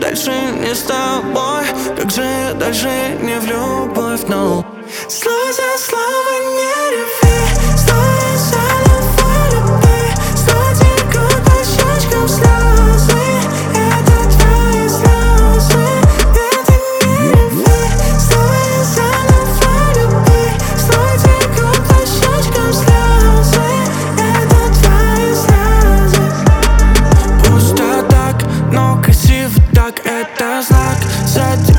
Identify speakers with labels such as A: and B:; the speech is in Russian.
A: дальше не с тобой? Как же я дальше не в любовь, no. Слово за слово не реви, слово за любовь люби. Снова текут по щечкам слезы, это твои слезы. Это не реви, слово за любовь люби. Снова текут по щечкам слезы, это твои слезы. Пусто так, но красиво так, это знак.